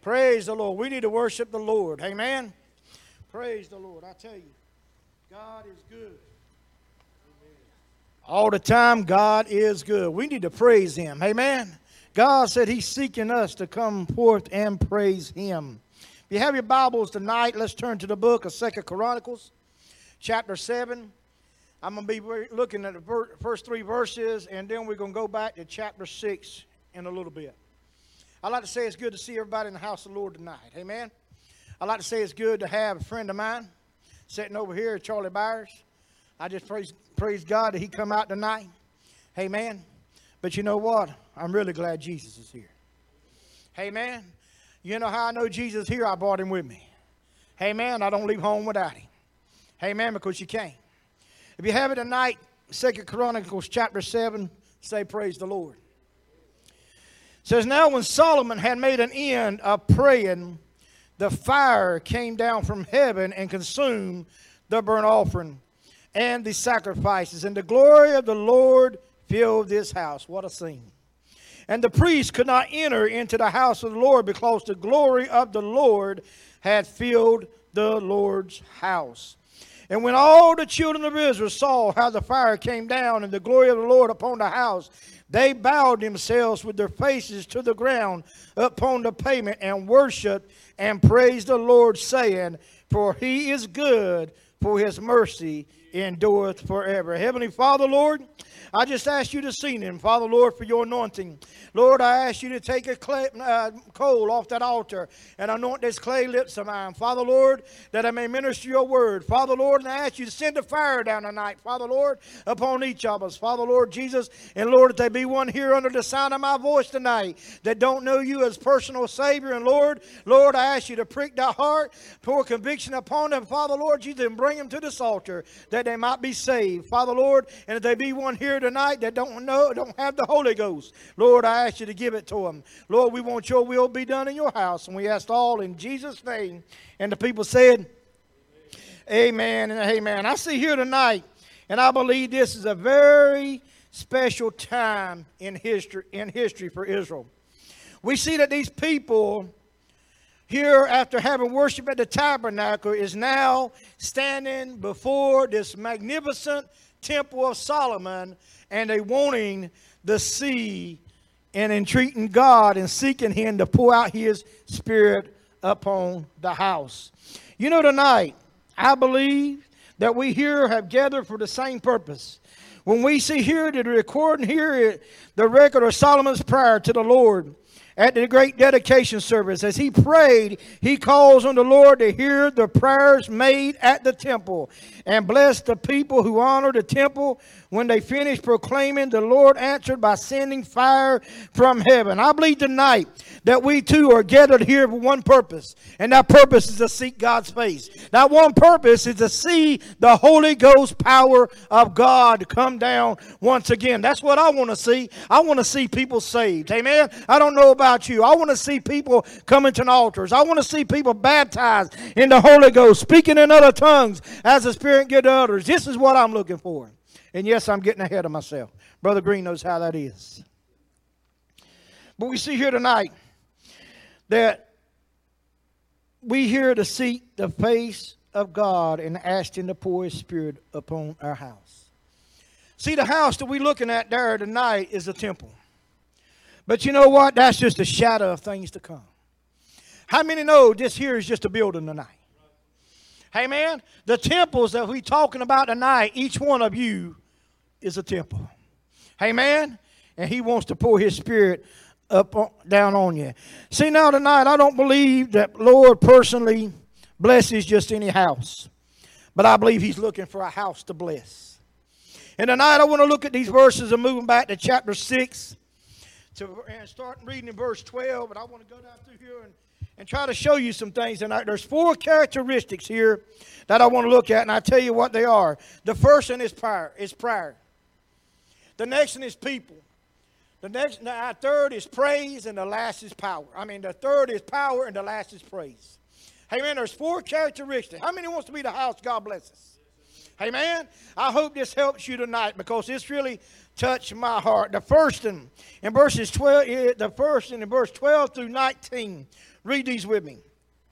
Praise the Lord. We need to worship the Lord. Amen. Praise the Lord. I tell you, God is good. All the time, God is good. We need to praise Him. Amen. God said He's seeking us to come forth and praise Him. If you have your Bibles tonight, let's turn to the book of 2 Chronicles, chapter 7. I'm going to be looking at the first 3 verses, and then we're going to go back to chapter 6 in a little bit. I'd like to say it's good to see everybody in the house of the Lord tonight. Amen. I'd like to say it's good to have a friend of mine sitting over here, Charlie Byers. I just praise God that he come out tonight. Amen. But you know what? I'm really glad Jesus is here. Amen. You know how I know Jesus is here? I brought him with me. Amen. I don't leave home without him. Amen, because you can't. If you have it tonight, 2 Chronicles chapter 7, say praise the Lord. It says, now when Solomon had made an end of praying, the fire came down from heaven and consumed the burnt offering and the sacrifices. And the glory of the Lord filled this house. What a scene. And the priests could not enter into the house of the Lord because the glory of the Lord had filled the Lord's house. And when all the children of Israel saw how the fire came down and the glory of the Lord upon the house, they bowed themselves with their faces to the ground upon the pavement and worshiped and praised the Lord, saying, for He is good, for His mercy endureth forever. Heavenly Father, Lord, I just ask you this evening, Father, Lord, for your anointing. Lord, I ask you to take a coal off that altar and anoint this clay lips of mine. Father, Lord, that I may minister your word. Father, Lord, and I ask you to send a fire down tonight, Father, Lord, upon each of us. Father, Lord Jesus, and Lord, if there be one here under the sound of my voice tonight that don't know you as personal Savior, and Lord, I ask you to prick their heart, pour conviction upon them, Father, Lord Jesus, and bring them to this altar that they might be saved. Father, Lord, and if there be one here tonight that don't have the Holy Ghost, Lord, I ask you to give it to them. Lord, we want your will be done in your house, and we ask all in Jesus' name. And the people said, amen and amen. I see here tonight, and I believe this is a very special time in history for Israel. We see that these people here, after having worship at the tabernacle, is now standing before this magnificent temple of Solomon, and they wanting to see and entreating God and seeking Him to pour out His Spirit upon the house. You know, tonight, I believe that we here have gathered for the same purpose. When we see here the recording here, the record of Solomon's prayer to the Lord at the great dedication service, as he prayed, he calls on the Lord to hear the prayers made at the temple and bless the people who honor the temple. When they finished proclaiming, the Lord answered by sending fire from heaven. I believe tonight that we too are gathered here for one purpose, and that purpose is to seek God's face. That one purpose is to see the Holy Ghost power of God come down once again. That's what I want to see. I want to see people saved. Amen. I don't know about you. I want to see people coming to altars. I want to see people baptized in the Holy Ghost, speaking in other tongues as the Spirit gives to others. This is what I'm looking for. And yes, I'm getting ahead of myself. Brother Green knows how that is. But we see here tonight that we here to seek the face of God and ask Him to pour His Spirit upon our house. See, the house that we're looking at there tonight is the temple. But you know what? That's just a shadow of things to come. How many know this here is just a building tonight? Amen. The temples that we're talking about tonight, each one of you is a temple. Amen. And He wants to pour His Spirit down on you. See, now tonight, I don't believe that Lord personally blesses just any house. But I believe He's looking for a house to bless. And tonight I want to look at these verses and moving back to chapter 6 and start reading in verse 12. But I want to go down through here and try to show you some things tonight. There's 4 characteristics here that I want to look at, and I'll tell you what they are. The first one is prayer. The next one is people. The third is praise, and the last is power. The third is power, and the last is praise. Amen. There's 4 characteristics. How many wants to be the house God blesses? Amen. I hope this helps you tonight, because it's really touch my heart. The first in verses 12, the first in verse 12 through 19. Read these with me.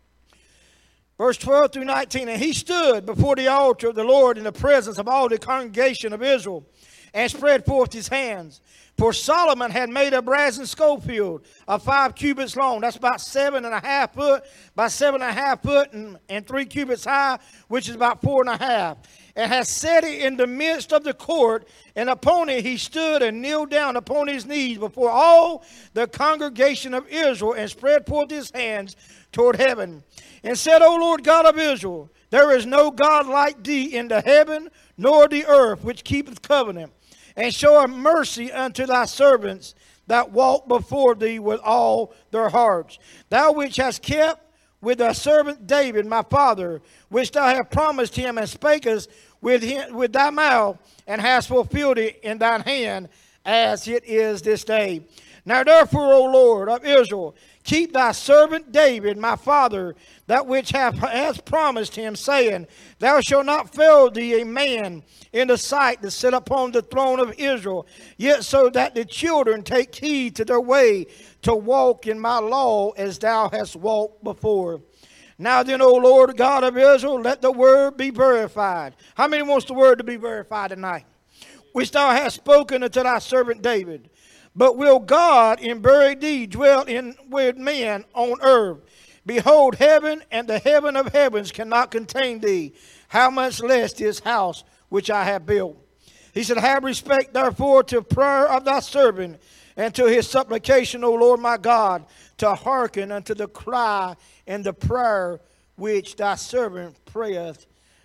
Verse 12 through 19. And he stood before the altar of the Lord in the presence of all the congregation of Israel, and spread forth his hands. For Solomon had made a brazen schofield of 5 cubits long. That's about 7.5 foot, by 7.5 foot and 3 cubits high, which is about 4.5. And has set it in the midst of the court, and upon it he stood and kneeled down upon his knees before all the congregation of Israel, and spread forth his hands toward heaven, and said, O Lord God of Israel, there is no God like thee in the heaven, nor the earth, which keepeth covenant, and showeth mercy unto thy servants that walk before thee with all their hearts. Thou which hast kept with thy servant David, my father, which thou hast promised him, and spakest with thy mouth, and hast fulfilled it in thine hand, as it is this day. Now therefore, O Lord of Israel, keep thy servant David, my father, that which hast promised him, saying, Thou shalt not fail thee a man in the sight to sit upon the throne of Israel, yet so that the children take heed to their way to walk in my law as thou hast walked before. Now then, O Lord God of Israel, let the word be verified. How many wants the word to be verified tonight? Which thou hast spoken unto thy servant David. But will God in bury thee dwell with men on earth? Behold, heaven and the heaven of heavens cannot contain thee. How much less this house which I have built? He said, Have respect therefore to prayer of thy servant, and to his supplication, O Lord my God, to hearken unto the cry and the prayer which thy servant prayeth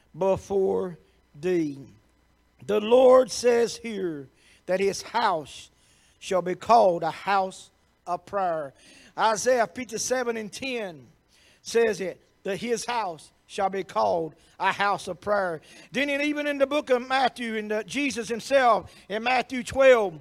before thee. The Lord says here that his house shall be called a house of prayer. Isaiah 57:10 says it, that his house shall be called a house of prayer. Then even in the book of Matthew, Jesus himself in Matthew 12,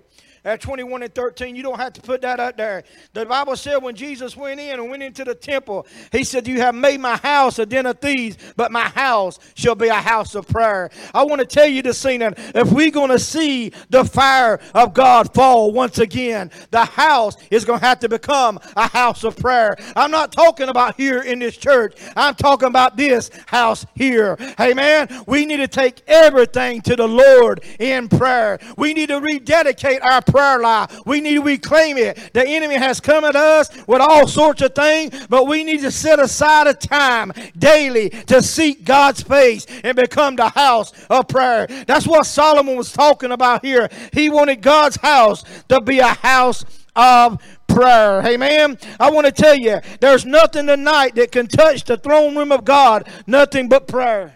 21 and 13, you don't have to put that up there. The Bible said when Jesus went in and went into the temple, he said, You have made my house a den of thieves, but my house shall be a house of prayer. I want to tell you this evening, if we're going to see the fire of God fall once again, the house is going to have to become a house of prayer. I'm not talking about here in this church. I'm talking about this house here. Amen. We need to take everything to the Lord in prayer. We need to rededicate our prayer life. We need to reclaim it. The enemy has come at us with all sorts of things, but we need to set aside a time daily to seek God's face and become the house of prayer. That's what Solomon was talking about here. He wanted God's house to be a house of prayer. Amen. I want to tell you, there's nothing tonight that can touch the throne room of God, nothing but prayer.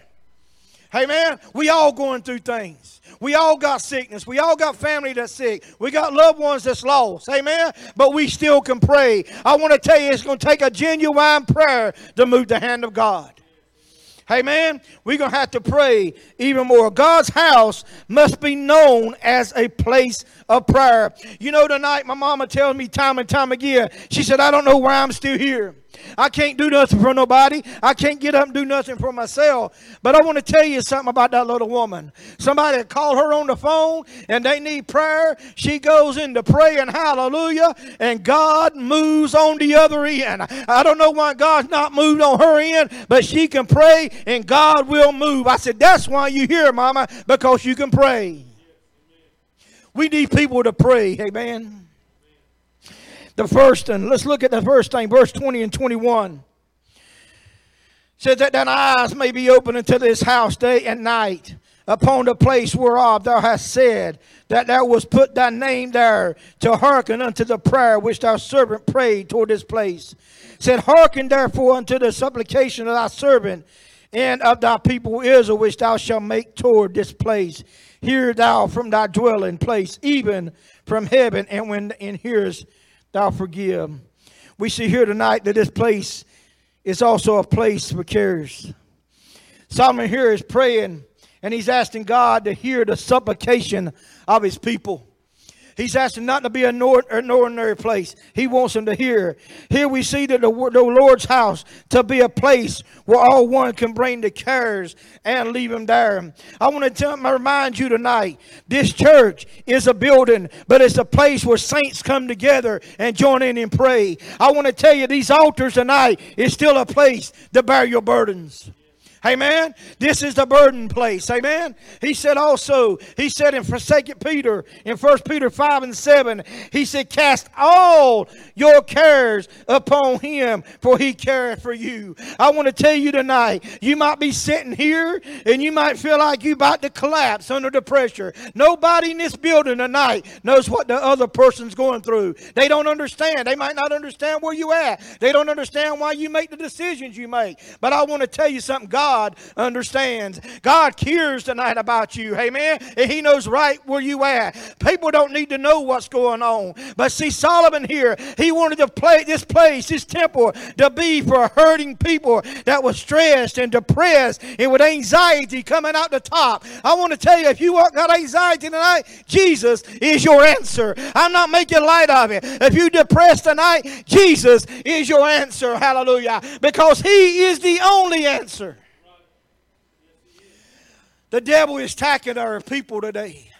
Amen. We all going through things. We all got sickness. We all got family that's sick. We got loved ones that's lost. Amen. But we still can pray. I want to tell you, it's going to take a genuine prayer to move the hand of God. Amen. We're going to have to pray even more. God's house must be known as a place of prayer. You know, tonight my mama tells me time and time again, she said, I don't know why I'm still here. I can't do nothing for nobody. I can't get up and do nothing for myself. But I want to tell you something about that little woman. Somebody called her on the phone and they need prayer. She goes into praying, hallelujah, and God moves on the other end. I don't know why God's not moved on her end, but she can pray and God will move. I said, that's why you're here, Mama, because you can pray. We need people to pray, amen. The first, and let's look at the first thing, verse 20 and 21. Says that thine eyes may be open unto this house day and night, upon the place whereof thou hast said that thou wouldst put thy name there, to hearken unto the prayer which thy servant prayed toward this place. Said, hearken therefore unto the supplication of thy servant and of thy people Israel, which thou shalt make toward this place. Hear thou from thy dwelling place, even from heaven, and when and hearest thou forgive. We see here tonight that this place is also a place for cares. Solomon here is praying and he's asking God to hear the supplication of his people. He's asking not to be an ordinary place. He wants them to hear. Here we see that the Lord's house to be a place where all one can bring the cares and leave them there. I want to remind you tonight, this church is a building, but it's a place where saints come together and join in and pray. I want to tell you, these altars tonight is still a place to bear your burdens. Amen. This is the burden place. Amen. He said also, he said in 2 Peter, in 1 Peter 5 and 7, he said, cast all your cares upon him, for he careth for you. I want to tell you tonight, you might be sitting here and you might feel like you're about to collapse under the pressure. Nobody in this building tonight knows what the other person's going through. They don't understand. They might not understand where you at. They don't understand why you make the decisions you make. But I want to tell you something. God understands. God cares tonight about you. Amen. And he knows right where you at. People don't need to know what's going on. But see, Solomon here, he wanted to play this place, this temple, to be for hurting people that was stressed and depressed and with anxiety coming out the top. I want to tell you, if you got anxiety tonight, Jesus is your answer. I'm not making light of it. If you're depressed tonight, Jesus is your answer. Hallelujah. Because he is the only answer. The devil is attacking our people today.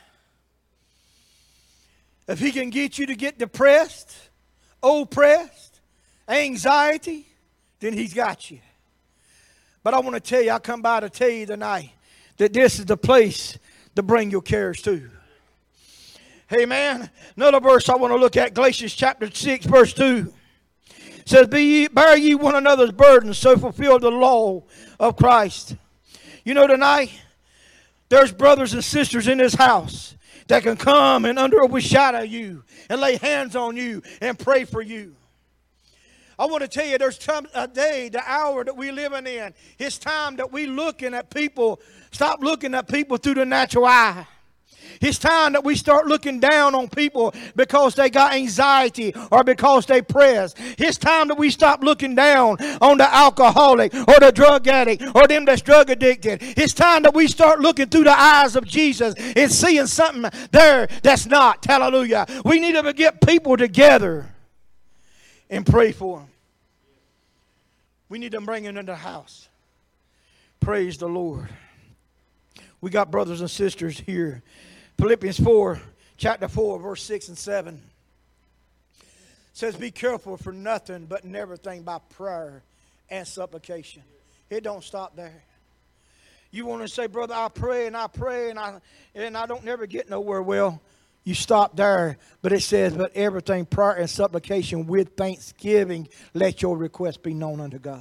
If he can get you to get depressed, oppressed, anxiety, then he's got you. But I want to tell you, I come by to tell you tonight that this is the place to bring your cares to. Amen. Another verse I want to look at, Galatians chapter 6, verse 2. It says, bear ye one another's burdens, so fulfill the law of Christ. You know, tonight, there's brothers and sisters in this house that can come and overshadow you and lay hands on you and pray for you. I want to tell you, there's a day, the hour that we're living in. It's time that we looking at people, stop looking at people through the natural eye. It's time that we start looking down on people because they got anxiety or because they press. It's time that we stop looking down on the alcoholic or the drug addict or them that's drug addicted. It's time that we start looking through the eyes of Jesus and seeing something there that's not. Hallelujah. We need to get people together and pray for them. We need to bring them into the house. Praise the Lord. We got brothers and sisters here. Philippians 4, chapter 4, verse 6 and 7 says, be careful for nothing but in everything by prayer and supplication. It don't stop there. You want to say, brother, I pray and I don't never get nowhere. Well, you stop there. But it says, but everything prayer and supplication with thanksgiving, let your request be known unto God.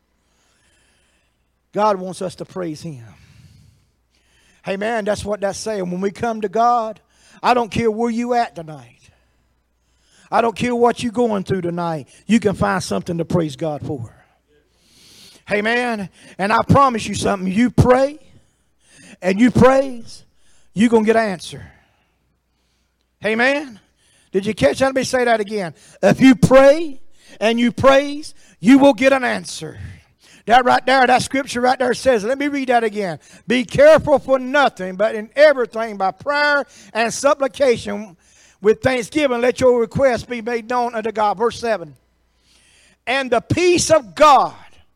God wants us to praise him. Hey, man, that's what that's saying. When we come to God, I don't care where you at tonight. I don't care what you're going through tonight. You can find something to praise God for. Hey, man, and I promise you something. You pray and you praise, you're going to get an answer. Hey, man, did you catch that? Let me say that again. If you pray and you praise, you will get an answer. That right there, that scripture right there says, let me read that again. Be careful for nothing, but in everything by prayer and supplication with thanksgiving, let your requests be made known unto God. Verse 7. And the peace of God,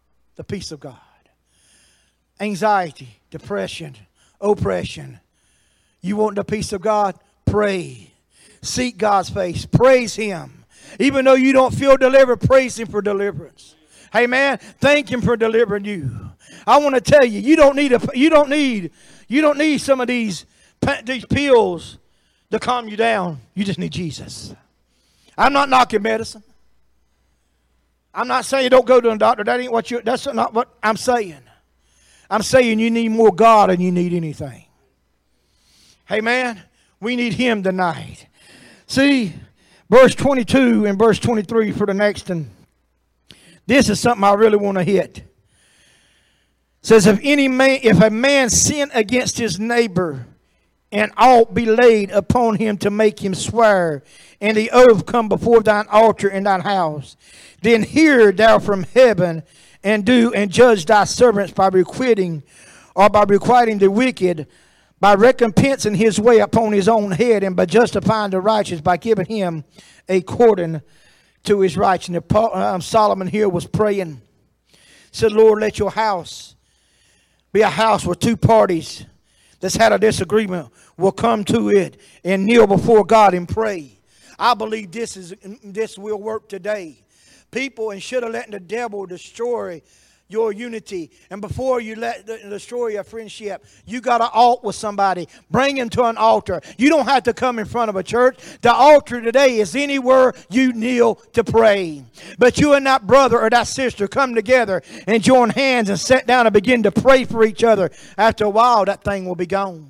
anxiety, depression, oppression. You want the peace of God? Pray. Seek God's face. Praise him. Even though you don't feel delivered, praise him for deliverance. Hey, man, thank him for delivering you. I want to tell you, you don't need some of these pills to calm you down. You just need Jesus. I'm not knocking medicine. I'm not saying don't go to a doctor. That's not what I'm saying. I'm saying you need more God than you need anything. Hey, man, we need him tonight. See, verse 22 and verse 23 for the next one. This is something I really want to hit. It says, if a man sin against his neighbor, and ought be laid upon him to make him swear, and the oath come before thine altar in thine house, then hear thou from heaven, and do and judge thy servants by requiting the wicked by recompensing his way upon his own head, and by justifying the righteous by giving him according to his righteousness. Solomon here was praying. Said, Lord, let your house be a house where two parties that's had a disagreement will come to it and kneel before God and pray. I believe this will work today. People, instead of letting the devil destroy your unity, and before you let destroy your friendship, you got to alt with somebody. Bring him to an altar. You don't have to come in front of a church. The altar today is anywhere you kneel to pray. But you and that brother or that sister come together and join hands and sit down and begin to pray for each other. After a while, that thing will be gone.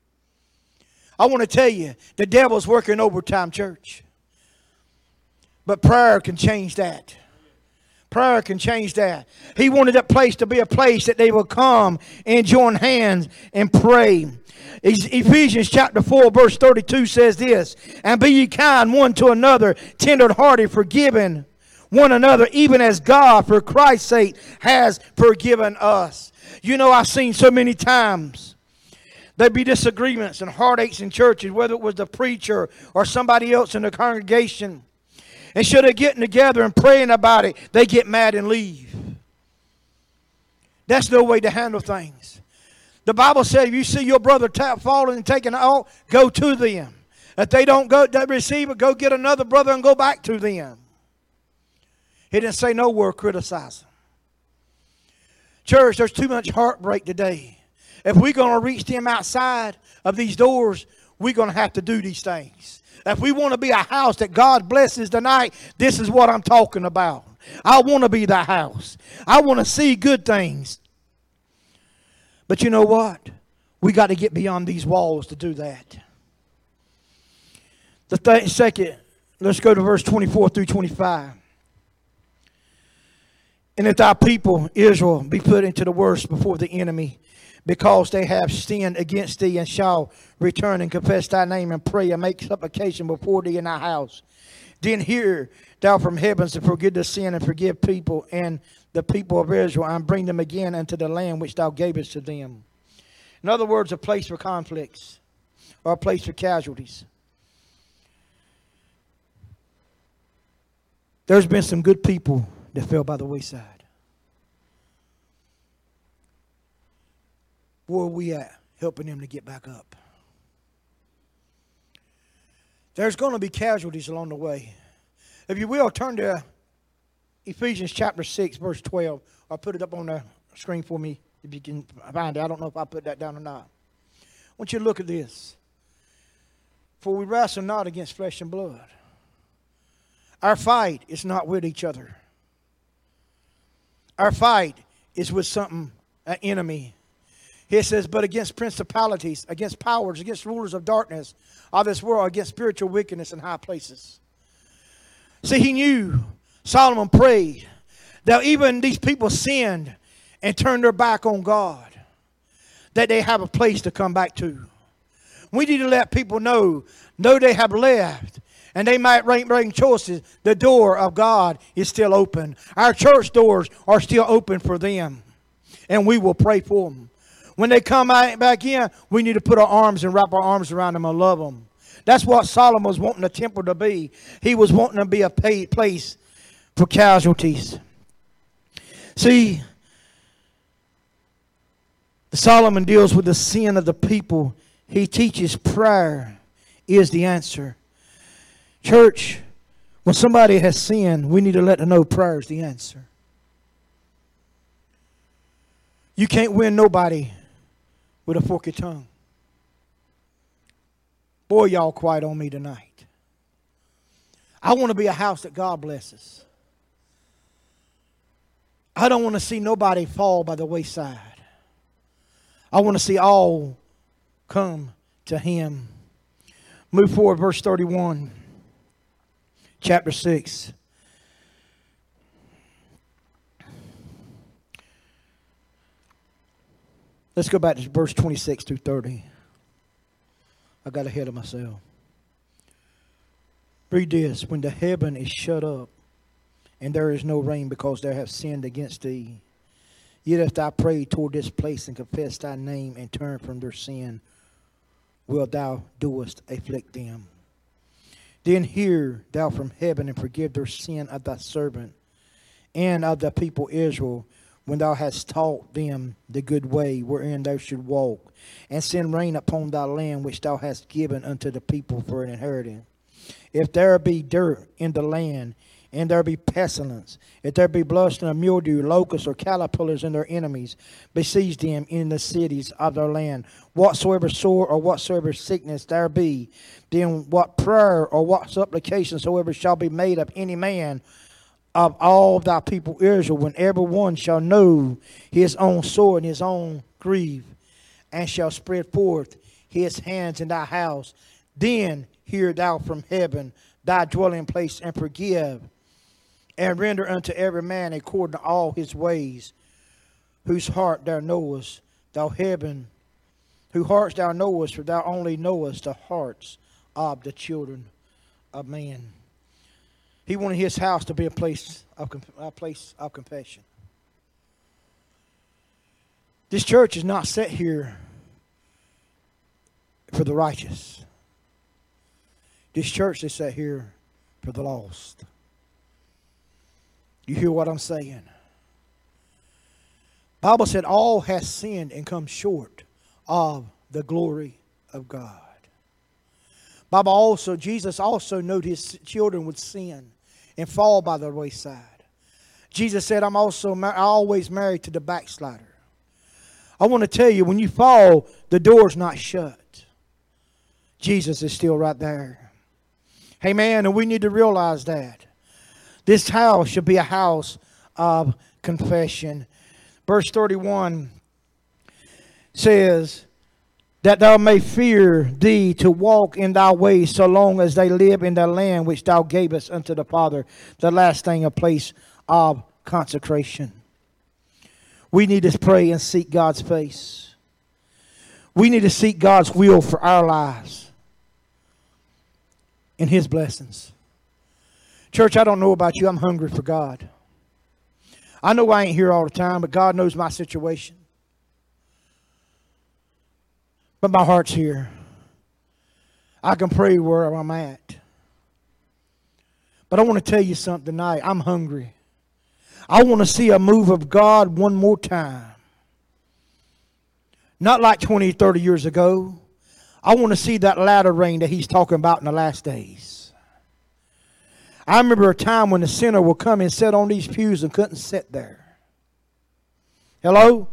I want to tell you, the devil's working overtime, church. But prayer can change that. Prayer can change that. He wanted that place to be a place that they will come and join hands and pray. Ephesians chapter 4 verse 32 says this, and be ye kind one to another, tender-hearted, forgiving one another, even as God for Christ's sake has forgiven us. You know, I've seen so many times there'd be disagreements and heartaches in churches, whether it was the preacher or somebody else in the congregation. Instead of getting together and praying about it, they get mad and leave. That's no way to handle things. The Bible says if you see your brother falling and taking out, go to them. If they don't go to receive it, go get another brother and go back to them. He didn't say no word criticizing. Church, there's too much heartbreak today. If we're going to reach them outside of these doors, we're going to have to do these things. If we want to be a house that God blesses tonight, this is what I'm talking about. I want to be the house. I want to see good things. But you know what? We got to get beyond these walls to do that. Second, let's go to verse 24 through 25. And if thy people, Israel, be put into the worst before the enemy, because they have sinned against thee, and shall return and confess thy name and pray and make supplication before thee in thy house, then hear thou from heavens to forgive the sin and forgive people and the people of Israel, and bring them again into the land which thou gavest to them. In other words, a place for conflicts or a place for casualties. There's been some good people that fell by the wayside. Where are we at helping them to get back up? There's going to be casualties along the way. If you will, turn to Ephesians chapter 6, verse 12. Or put it up on the screen for me if you can find it. I don't know if I put that down or not. I want you to look at this. For we wrestle not against flesh and blood. Our fight is not with each other. Our fight is with something, an enemy. He says, but against principalities, against powers, against rulers of darkness of this world, against spiritual wickedness in high places. See, he knew, Solomon prayed, that even these people sinned and turned their back on God, that they have a place to come back to. We need to let people know they have left, and they might bring choices. The door of God is still open. Our church doors are still open for them, and we will pray for them. When they come back in, we need to put our arms and wrap our arms around them and love them. That's what Solomon was wanting the temple to be. He was wanting to be a place for casualties. See, Solomon deals with the sin of the people. He teaches prayer is the answer. Church, when somebody has sinned, we need to let them know prayer is the answer. You can't win nobody with a forked tongue. Boy, y'all quiet on me tonight. I want to be a house that God blesses. I don't want to see nobody fall by the wayside. I want to see all come to Him. Move forward, verse 31, chapter 6. Let's go back to verse 26 through 30. I got ahead of myself. Read this. When the heaven is shut up, and there is no rain because they have sinned against thee, yet if thou pray toward this place and confess thy name and turn from their sin, will thou doest afflict them. Then hear thou from heaven, and forgive their sin of thy servant and of the people Israel, when thou hast taught them the good way wherein they should walk, and send rain upon thy land which thou hast given unto the people for an inheritance. If there be dirt in the land, and there be pestilence, if there be bloodshed and mildew, locusts or caterpillars and their enemies, besiege them in the cities of their land. Whatsoever sore or whatsoever sickness there be, then what prayer or what supplication soever shall be made of any man of all thy people Israel, when every one shall know his own sore and his own grief, and shall spread forth his hands in thy house, then hear thou from heaven thy dwelling place, and forgive, and render unto every man according to all his ways, whose heart thou knowest, whose hearts thou knowest, for thou only knowest the hearts of the children of man. He wanted his house to be a place of confession. This church is not set here for the righteous. This church is set here for the lost. You hear what I'm saying? Bible said all has sinned and come short of the glory of God. Jesus also knew his children would sin and fall by the wayside. Jesus said, I'm always married to the backslider. I want to tell you, when you fall, the door's not shut. Jesus is still right there. Amen. And we need to realize that. This house should be a house of confession. Verse 31 says, that thou may fear thee to walk in thy ways, so long as they live in the land which thou gavest unto the Father. The last thing, a place of consecration. We need to pray and seek God's face. We need to seek God's will for our lives and his blessings. Church, I don't know about you. I'm hungry for God. I know I ain't here all the time, but God knows my situation. But my heart's here. I can pray where I'm at. But I want to tell you something tonight. I'm hungry. I want to see a move of God one more time. Not like 20, 30 years ago. I want to see that latter rain that he's talking about in the last days. I remember a time when the sinner would come and sit on these pews and couldn't sit there. Hello?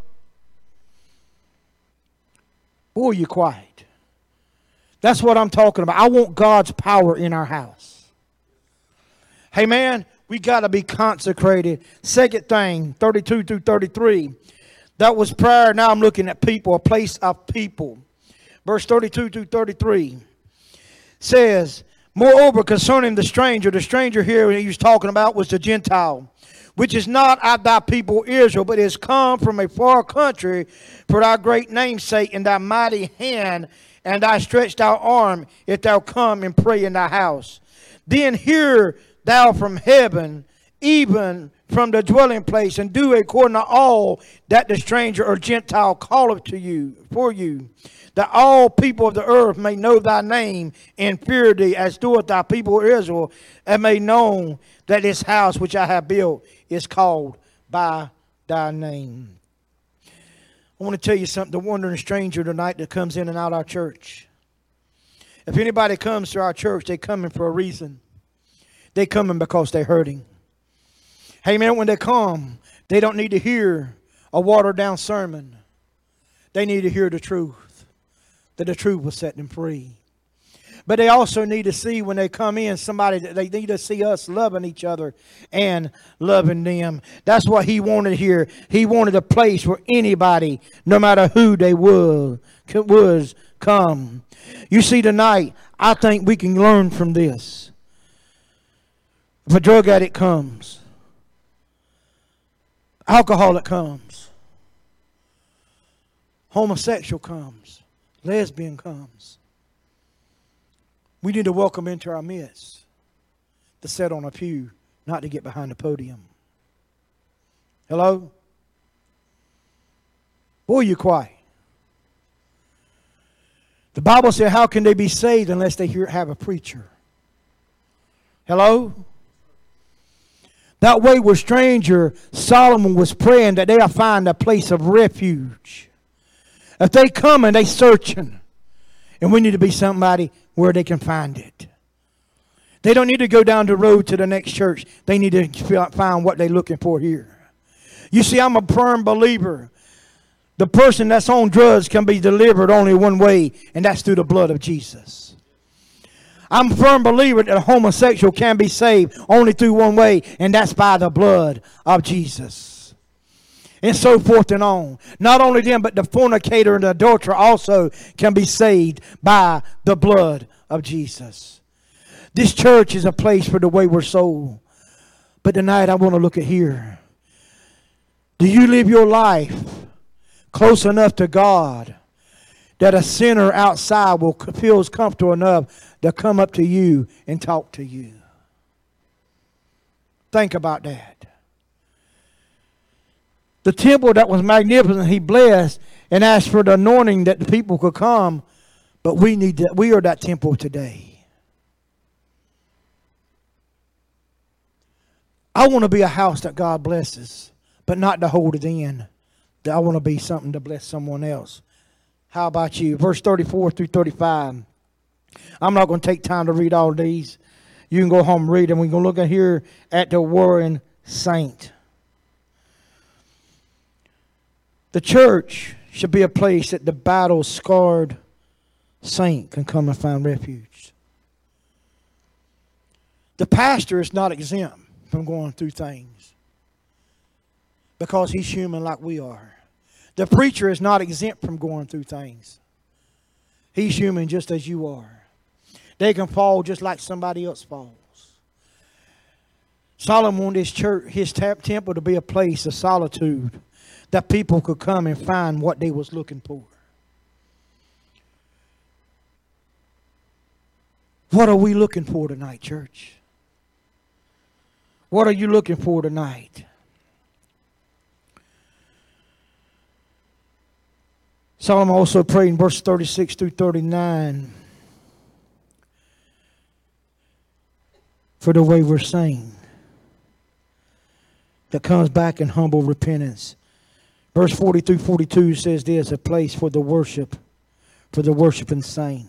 Boy, you're quiet. That's what I'm talking about. I want God's power in our house. Hey, man, we got to be consecrated. Second thing, 32 through 33. That was prayer. Now I'm looking at people, a place of people. Verse 32 through 33 says, moreover, concerning the stranger here he was talking about was the Gentile, which is not of thy people Israel, but is come from a far country for thy great name's sake, and thy mighty hand, and thy stretched out arm, if thou come and pray in thy house. Then hear thou from heaven, even from the dwelling place, and do according to all that the stranger or Gentile calleth to you, for you, that all people of the earth may know thy name and fear thee, as doeth thy people Israel, and may know that this house which I have built is called by thy name. I want to tell you something. The wandering stranger tonight that comes in and out of our church. If anybody comes to our church, they coming for a reason. They coming because they're hurting. Hey, man, when they come, they don't need to hear a watered-down sermon. They need to hear the truth, that the truth will set them free. But they also need to see when they come in, they need to see us loving each other and loving them. That's what he wanted here. He wanted a place where anybody, no matter who they was come. You see, tonight, I think we can learn from this. If a drug addict comes, alcoholic comes, homosexual comes, lesbian comes, we need to welcome into our midst to sit on a pew, not to get behind the podium. Hello? Boy, you're quiet. The Bible says, how can they be saved unless they have a preacher? Hello? That wayward stranger, Solomon was praying that they'll find a place of refuge. If they come and they searching, and we need to be somebody where they can find it. They don't need to go down the road to the next church. They need to find what they're looking for here. You see, I'm a firm believer. The person that's on drugs can be delivered only one way, and that's through the blood of Jesus. I'm a firm believer that a homosexual can be saved only through one way, and that's by the blood of Jesus. And so forth and on. Not only them, but the fornicator and the adulterer also can be saved by the blood of Jesus. This church is a place for the wayward soul. But tonight I want to look at here. Do you live your life close enough to God that a sinner outside feels comfortable enough to come up to you and talk to you? Think about that. The temple that was magnificent, he blessed and asked for the anointing that the people could come. But we are that temple today. I want to be a house that God blesses, but not to hold it in. I want to be something to bless someone else. How about you? Verse 34 through 35. I'm not going to take time to read all these. You can go home and read them. We're going to look at here at the warring saint. The church should be a place that the battle-scarred saint can come and find refuge. The pastor is not exempt from going through things because he's human like we are. The preacher is not exempt from going through things. He's human just as you are. They can fall just like somebody else falls. Solomon wanted his temple to be a place of solitude that people could come and find what they was looking for. What are we looking for tonight, church? What are you looking for tonight? Solomon also prayed in verse 36 through 39 for the wayward saint that comes back in humble repentance. Verse 40 through 42 says there's a place for the worshiping saint.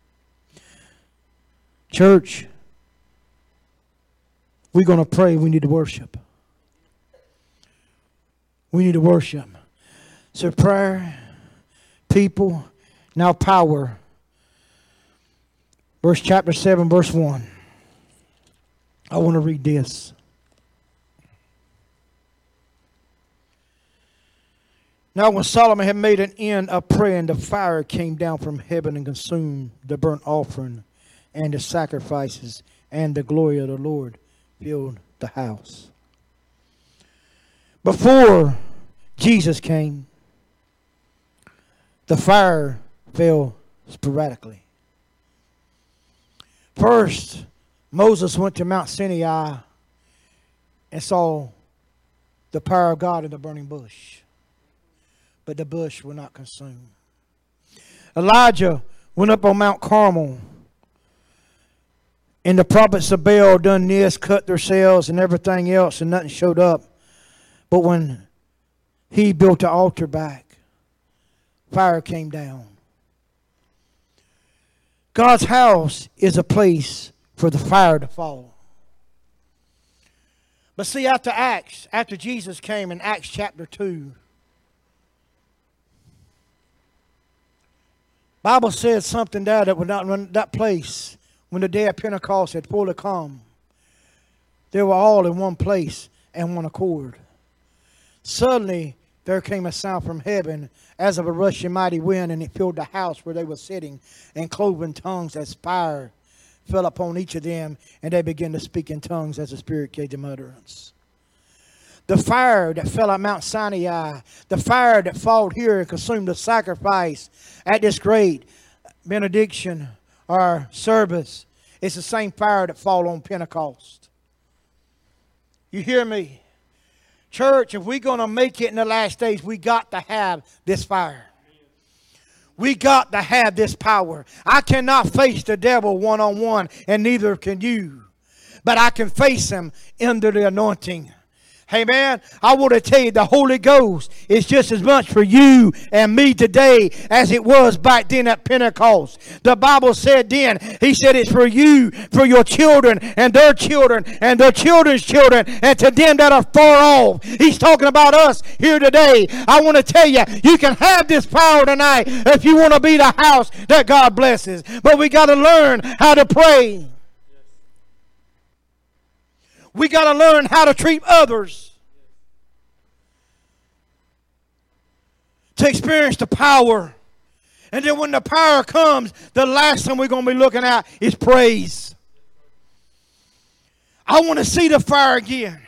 Church, we're going to pray. We need to worship. We need to worship. So prayer, people, now power. Chapter 7, verse 1. I want to read this. Now when Solomon had made an end of praying, the fire came down from heaven and consumed the burnt offering and the sacrifices, and the glory of the Lord filled the house. Before Jesus came, the fire fell sporadically. First, Moses went to Mount Sinai and saw the power of God in the burning bush. But the bush will not consume. Elijah went up on Mount Carmel, and the prophets of Baal done this, cut themselves and everything else, and nothing showed up. But when he built the altar back, fire came down. God's house is a place for the fire to fall. But see, after Jesus came in Acts chapter 2, Bible said something there that would not run that place. When the day of Pentecost had fully come, they were all in one place and one accord. Suddenly, there came a sound from heaven as of a rushing mighty wind, and it filled the house where they were sitting, and cloven tongues as fire fell upon each of them, and they began to speak in tongues as the Spirit gave them utterance. The fire that fell at Mount Sinai, the fire that fell here and consumed the sacrifice at this great benediction or service, it's the same fire that fall on Pentecost. You hear me? Church, if we're going to make it in the last days, we got to have this fire. We got to have this power. I cannot face the devil one-on-one, and neither can you. But I can face him under the anointing. Hey man, I want to tell you the Holy Ghost is just as much for you and me today as it was back then at Pentecost. The Bible said then, he said it's for you, for your children and their children's children, and to them that are far off. He's talking about us here today. I want to tell you, you can have this power tonight if you want to be the house that God blesses. But we got to learn how to pray. We got to learn how to treat others to experience the power. And then when the power comes, the last thing we're going to be looking at is praise. I want to see the fire again.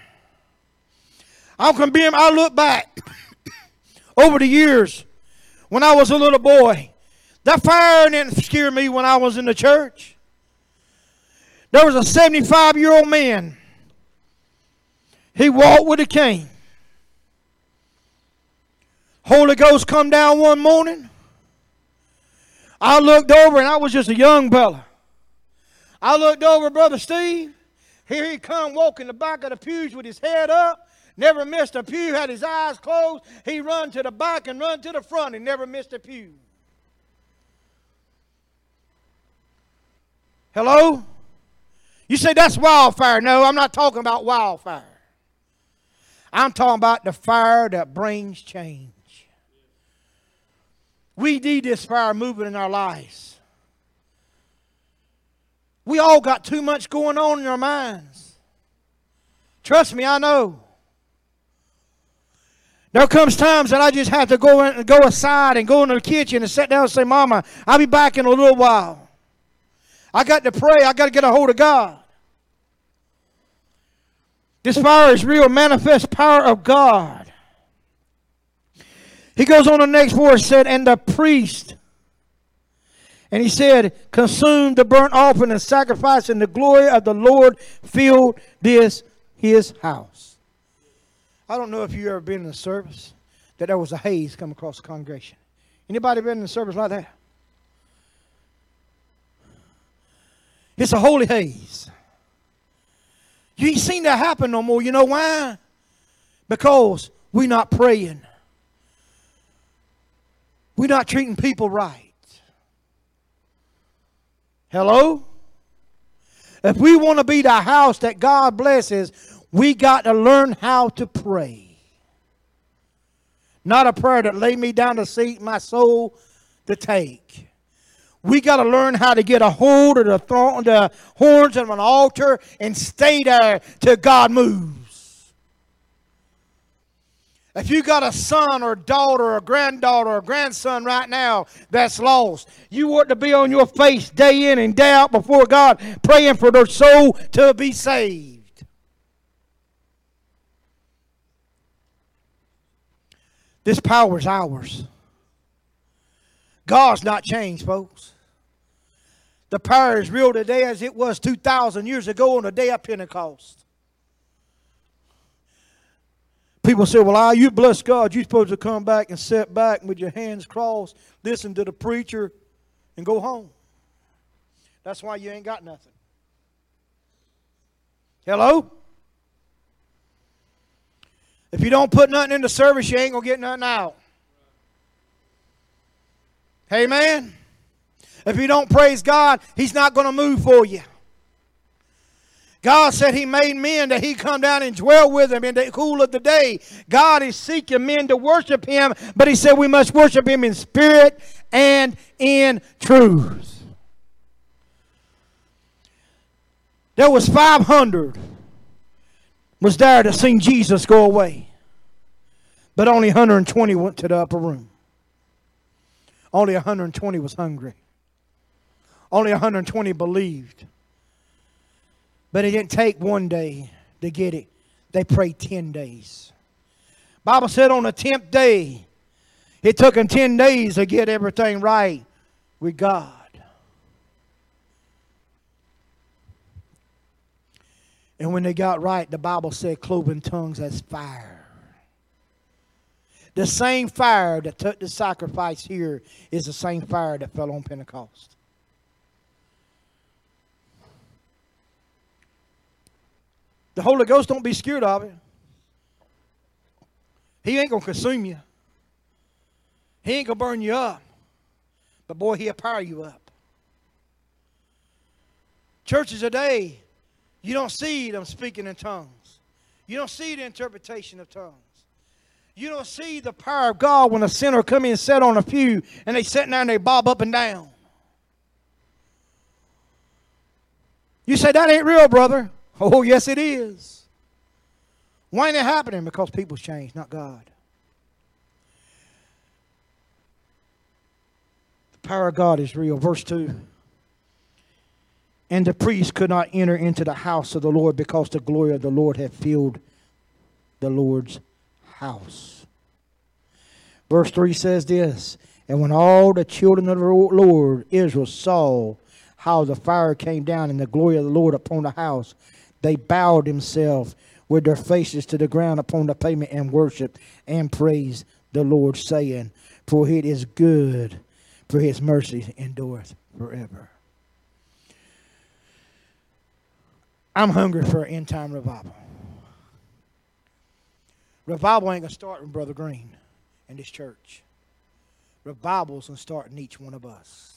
I look back over the years when I was a little boy. That fire didn't scare me when I was in the church. There was a 75-year-old man. He walked with a cane. Holy Ghost come down one morning. I looked over, and I was just a young fella. I looked over, Brother Steve. Here he come walking the back of the pews with his head up. Never missed a pew, had his eyes closed. He run to the back and run to the front. He never missed a pew. Hello? You say that's wildfire. No, I'm not talking about wildfire. I'm talking about the fire that brings change. We need this fire moving in our lives. We all got too much going on in our minds. Trust me, I know. There comes times that I just have to go aside and go into the kitchen and sit down and say, Mama, I'll be back in a little while. I got to pray. I got to get a hold of God. This fire is real, manifest power of God. He goes on the next verse, said, and the priest, and he said, consumed the burnt offering and sacrifice, and the glory of the Lord filled his house. I don't know if you've ever been in a service that there was a haze come across the congregation. Anybody been in a service like that? It's a holy haze. You ain't seen that happen no more. You know why? Because we're not praying. We're not treating people right. Hello? If we want to be the house that God blesses, we got to learn how to pray. Not a prayer that lay me down to seat my soul to take. We got to learn how to get a hold of the horns of an altar and stay there till God moves. If you got a son or daughter or granddaughter or grandson right now that's lost, you ought to be on your face day in and day out before God praying for their soul to be saved. This power is ours. God's not changed, folks. The power is real today as it was 2,000 years ago on the day of Pentecost. People say, well, you bless God. You're supposed to come back and sit back with your hands crossed, listen to the preacher, and go home. That's why you ain't got nothing. Hello? If you don't put nothing in the service, you ain't going to get nothing out. Amen? If you don't praise God, He's not going to move for you. God said He made men that He come down and dwell with them in the cool of the day. God is seeking men to worship Him, but He said we must worship Him in spirit and in truth. There was 500 was there to see Jesus go away, but only 120 went to the upper room. Only 120 was hungry. Only 120 believed. But it didn't take one day to get it. They prayed 10 days. Bible said on the 10th day, it took them 10 days to get everything right with God. And when they got right, the Bible said cloven tongues as fire. The same fire that took the sacrifice here is the same fire that fell on Pentecost. The Holy Ghost, don't be scared of it. He ain't going to consume you. He ain't going to burn you up. But boy, he'll power you up. Churches today, you don't see them speaking in tongues. You don't see the interpretation of tongues. You don't see the power of God when a sinner come in and sit on a pew and they sit down and they bob up and down. You say, that ain't real, brother. Oh, yes, it is. Why ain't it happening? Because people's changed, not God. The power of God is real. Verse 2. And the priest could not enter into the house of the Lord because the glory of the Lord had filled the Lord's house. Verse 3 says this. And when all the children of the Lord Israel saw how the fire came down and the glory of the Lord upon the house, they bowed themselves with their faces to the ground upon the pavement and worshiped and praised the Lord, saying, for it is good, for his mercy endureth forever. I'm hungry for an end-time revival. Revival ain't going to start with Brother Green and this church. Revival's going to start in each one of us.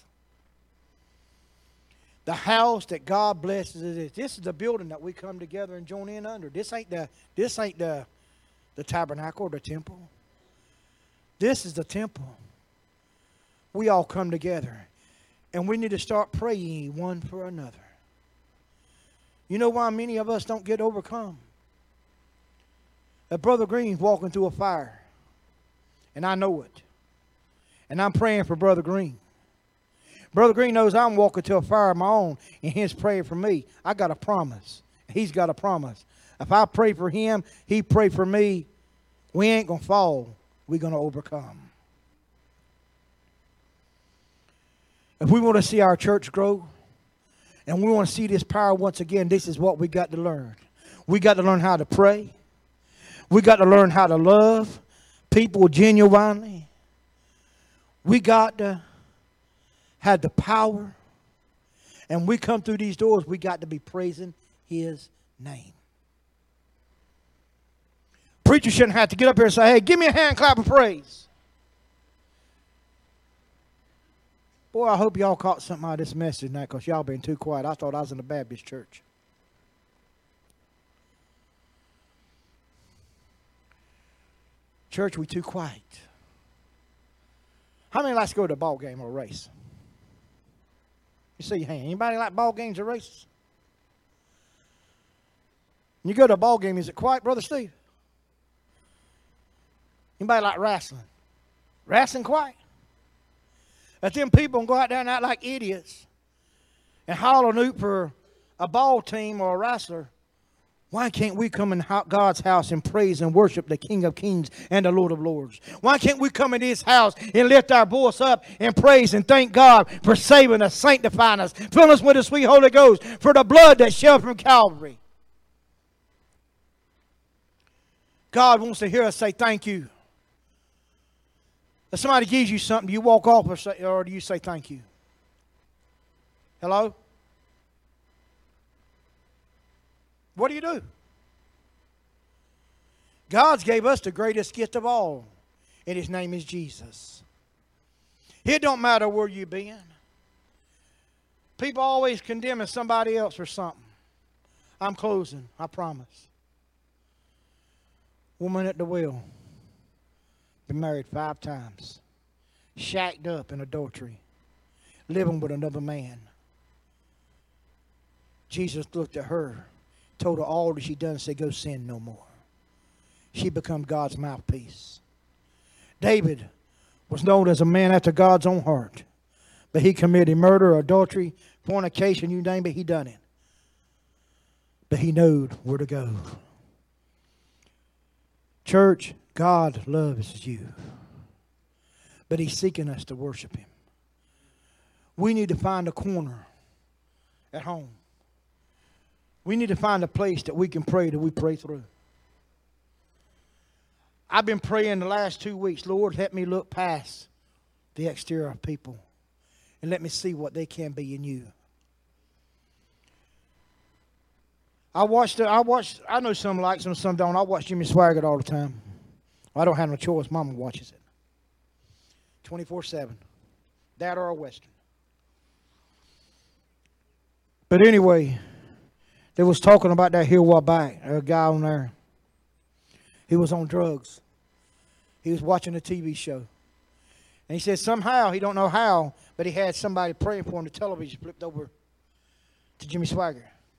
The house that God blesses is this is the building that we come together and join in under. This ain't the tabernacle or the temple. This is the temple. We all come together. And we need to start praying one for another. You know why many of us don't get overcome? That Brother Green's walking through a fire. And I know it. And I'm praying for Brother Green. Brother Green knows I'm walking to a fire of my own, and he's praying for me. I got a promise. He's got a promise. If I pray for him, he pray for me. We ain't going to fall. We're going to overcome. If we want to see our church grow, and we want to see this power once again, this is what we got to learn. We got to learn how to pray. We got to learn how to love people genuinely. We got to have the power. And we come through these doors, we got to be praising his name. Preacher shouldn't have to get up here and say, hey, give me a hand clap of praise. Boy, I hope y'all caught something out of this message tonight because y'all been too quiet. I thought I was in a Baptist church. Church, we too quiet. How many likes to go to a ball game or a race? You see your hand. Anybody like ball games or races? When you go to a ball game, is it quiet, Brother Steve? Anybody like wrestling? Wrestling quiet? That them people go out there and act like idiots and holler and hoot for a ball team or a wrestler. Why can't we come in God's house and praise and worship the King of Kings and the Lord of Lords? Why can't we come in His house and lift our voice up and praise and thank God for saving us, sanctifying us, filling us with the sweet Holy Ghost, for the blood that shed from Calvary? God wants to hear us say thank you. If somebody gives you something, do you walk off or do you say thank you? Hello? What do you do? God's gave us the greatest gift of all, and His name is Jesus. It don't matter where you've been. People always condemning somebody else for something. I'm closing, I promise. Woman at the well, been married 5 times, shacked up in adultery, living with another man. Jesus looked at her, told her all that she done, and said, go sin no more. She become God's mouthpiece. David was known as a man after God's own heart, but he committed murder, adultery, fornication, you name it, he done it. But he knew where to go. Church, God loves you, but He's seeking us to worship Him. We need to find a corner at home. We need to find a place that we can pray that we pray through. I've been praying the last 2 weeks, Lord, let me look past the exterior of people and let me see what they can be in you. I know some likes them, some don't. I watch Jimmy Swaggart all the time. I don't have no choice. Mama watches it. 24/7. That or a Western. But anyway, they was talking about that here a while back. A guy on there. He was on drugs. He was watching a TV show. And he said somehow, he don't know how, but he had somebody praying for him. The television flipped over to Jimmy Swaggart.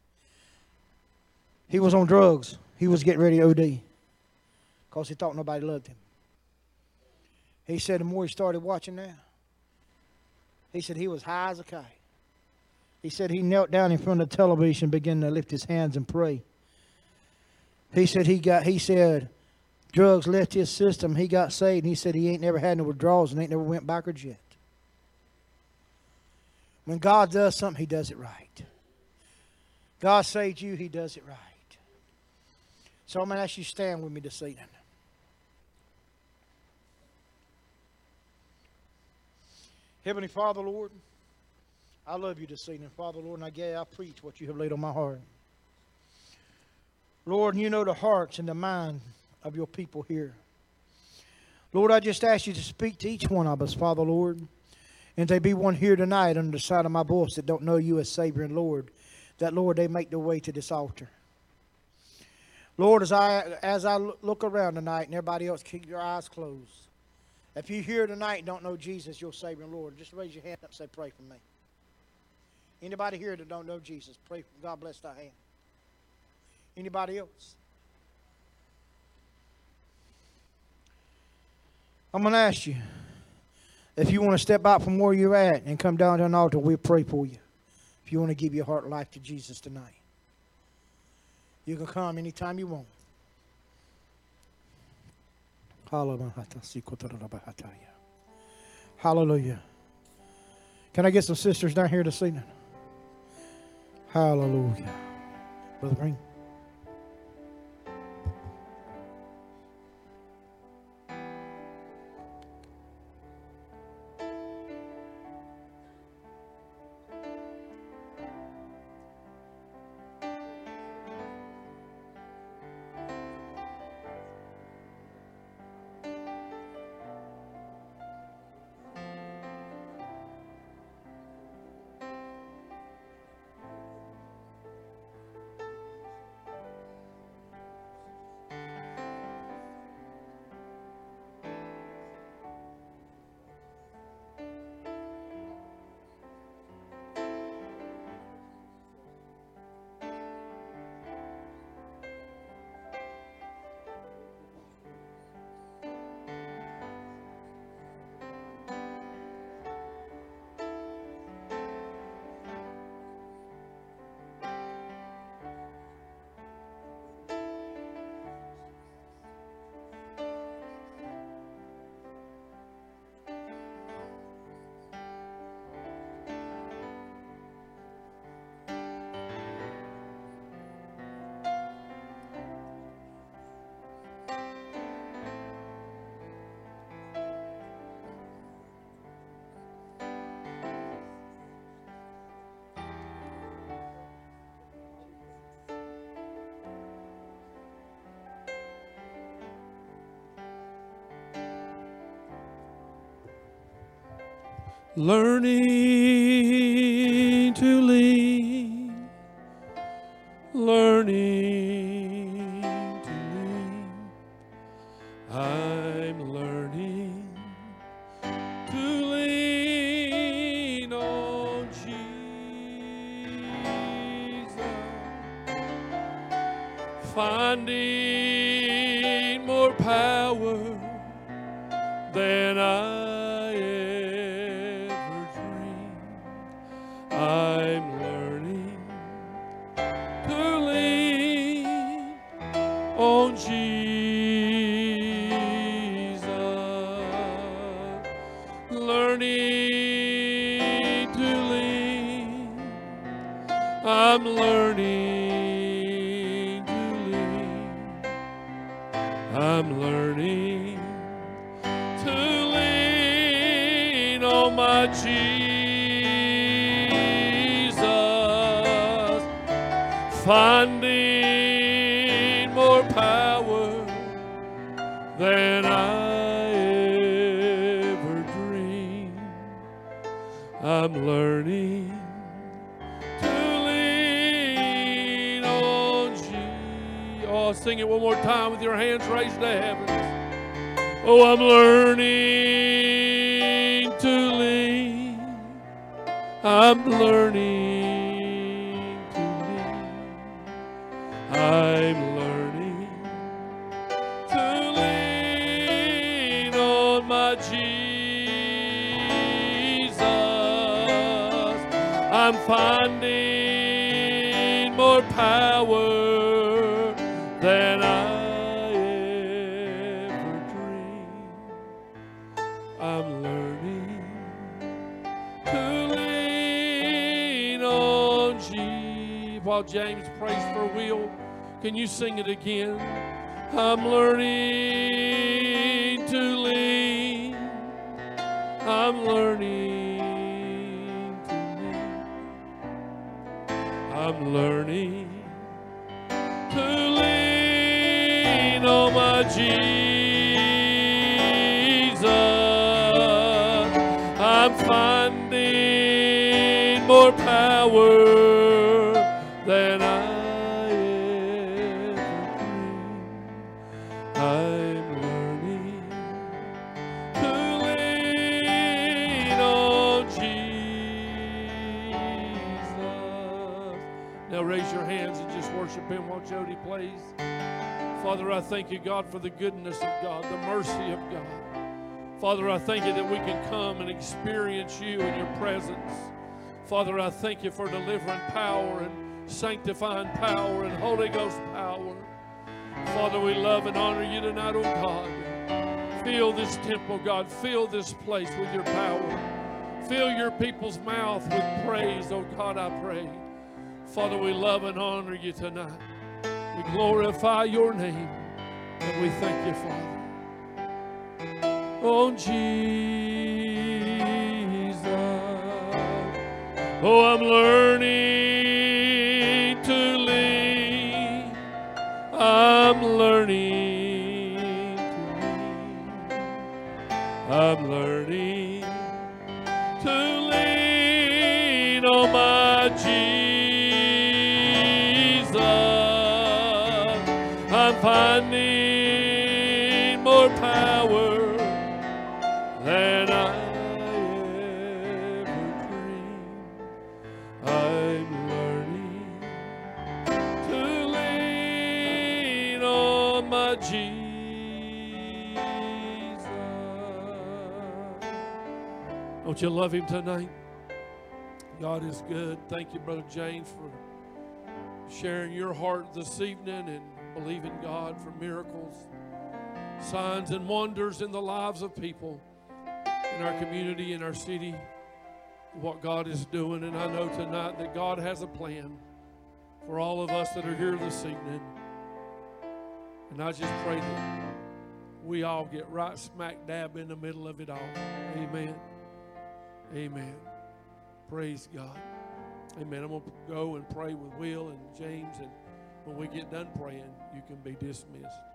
He was on drugs. He was getting ready to OD because he thought nobody loved him. He said the more he started watching that, he said he was high as a kite. He said he knelt down in front of the television and began to lift his hands and pray. He said drugs left his system. He got saved. And he said he ain't never had no withdrawals and ain't never went backwards yet. When God does something, he does it right. God saved you, he does it right. So I'm going to ask you to stand with me this evening. Heavenly Father, Lord, I love you this evening, Father, Lord, and I preach what you have laid on my heart. Lord, you know the hearts and the mind of your people here. Lord, I just ask you to speak to each one of us, Father, Lord, and there be one here tonight under the side of my voice that don't know you as Savior and Lord, that, Lord, they make their way to this altar. Lord, as I look around tonight and everybody else, keep your eyes closed. If you're here tonight and don't know Jesus, your Savior and Lord, just raise your hand up and say, pray for me. Anybody here that don't know Jesus, pray for God bless thy hand. Anybody else? I'm going to ask you, if you want to step out from where you're at and come down to an altar, we'll pray for you. If you want to give your heart and life to Jesus tonight, you can come anytime you want. Hallelujah. Can I get some sisters down here this evening? Hallelujah. Brother Green. Learning to lean, learning to lean. I'm learning to lean on Jesus, finding more power than I I'm learning to lean on Jesus, learning to lean. I'm learning to lean. I'm learning Jesus, finding more power than I ever dreamed. I'm learning to lean on Jesus. Oh, sing it one more time with your hands raised to heaven. Oh, I'm learning to lean. I'm learning to lean. I'm learning to lean on my Jesus. I'm finding more power than I ever dreamed. I'm learning to lean on Jesus. While James prays for Will, can you sing it again? I'm learning to lean. I'm learning to lean. I'm learning to lean on my Jesus. I'm finding more power than I ever dreamed. I'm learning to lean on Jesus. Now raise your hands and just worship Him while Jody plays. Father, I thank you, God, for the goodness of God, the mercy of God. Father, I thank you that we can come and experience you in your presence. Father, I thank you for delivering power and sanctifying power and Holy Ghost power. Father, we love and honor you tonight, oh God. Fill this temple, God. Fill this place with your power. Fill your people's mouth with praise, oh God, I pray. Father, we love and honor you tonight. We glorify your name, and we thank you, Father. Oh, Jesus. Oh, I'm learning to lean. I'm learning to lean. I'm learning to lean on my Jesus. I'm finding more power than I ever dreamed. I'm learning to lean on my Jesus. Don't you love him tonight? God is good. Thank you, Brother James, for sharing your heart this evening and believing God for miracles, signs, and wonders in the lives of people in our community, in our city, what God is doing. And I know tonight that God has a plan for all of us that are here this evening. And I just pray that we all get right smack dab in the middle of it all. Amen. Amen. Praise God. Amen. I'm going to go and pray with Will and James, and when we get done praying, you can be dismissed.